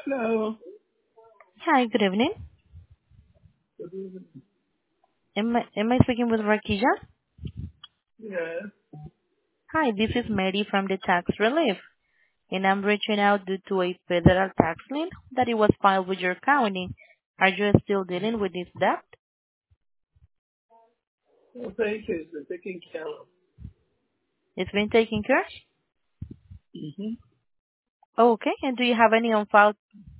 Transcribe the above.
Hello. Hi, good evening. Am I speaking with Rakija? Yes. Hi, this is Mary from the Tax Relief, and I'm reaching out due to a federal tax lien that it was filed with your county. Are you still dealing with this debt? Well, thank you. It's taking care of. It's been taken care of? Mm-hmm. Okay, and do you have any on file?